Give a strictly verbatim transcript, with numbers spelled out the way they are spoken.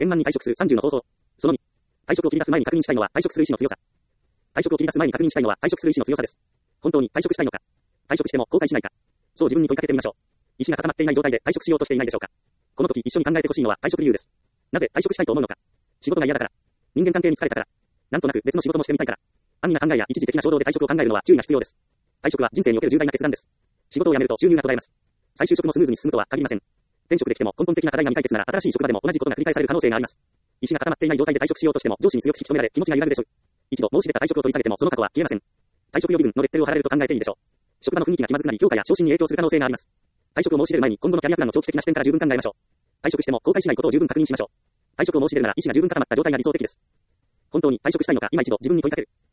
円満に退職するさんじゅうの方法。そのに。退職を切り出す前に確認したいのは退職する意思の強さ。退職を切り出す前に確認したいのは退職する意思の強さです。本当に退職したいのか。退職しても後悔しないか。そう自分に問いかけてみましょう。意思が固まっていない状態で退職しようとしていないでしょうか。この時一緒に考えてほしいのは退職理由です。なぜ退職したいと思うのか。仕事が嫌だから。人間関係に疲れたから。なんとなく別の仕事もしてみたいから。安易な考えや一時的な衝動で退職を考えるのは注意が必要です。退職は人生における重大な決断です。仕事を辞めると収入が途絶えます。再就職もスムーズに進むとは限りません。転職できても根本的な課題が未解決なら新しい職場でも同じことが繰り返される可能性があります。意思が固まっていない状態で退職しようとしても上司に強く引き止められ気持ちが揺らぐでしょう。一度申し出た退職を取り下げてもその過去は消えません。退職予備軍のレッテルを貼られると考えていいでしょう。職場の雰囲気が気まずくなり評価や昇進に影響する可能性があります。退職を申し出る前に今後のキャリアプランの長期的な視点から十分考えましょう。退職しても後悔しないことを十分確認しましょう。退職を申し出るなら意思が十分固まった状態が理想的です。本当に退職したいのか今一度自分に問いかける。